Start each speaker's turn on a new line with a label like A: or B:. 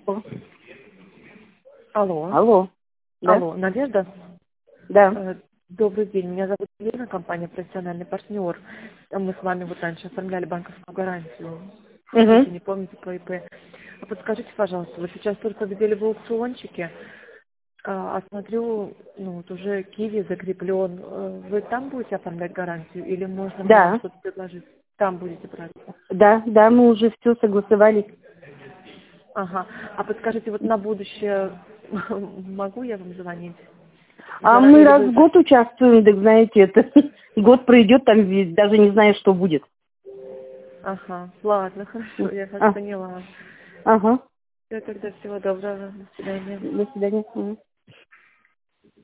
A: Алло.
B: Алло. Да?
A: Алло, Надежда?
B: Да.
A: Добрый день, меня зовут Елена, компания «Профессиональный партнер». Мы с вами вот раньше оформляли банковскую гарантию.
B: Угу.
A: Если не помните, по ИП. А подскажите, пожалуйста, вы сейчас только видели в аукциончике, а смотрю, ну вот уже Киви закреплен. Вы там будете оформлять гарантию или можно мне вам
B: Да.
A: что-то предложить? Там будете брать?
B: Да, мы уже все согласовали.
A: Ага. А подскажите, вот на будущее могу я вам звонить?
B: А мы
A: Или
B: раз
A: вы...
B: в год участвуем, так знаете, это год пройдет, там ведь даже не знаю, что будет.
A: Ага, ладно, хорошо, я вас
B: А,
A: поняла.
B: ага.
A: Все, тогда всего доброго, до свидания.
B: До свидания. Мгм.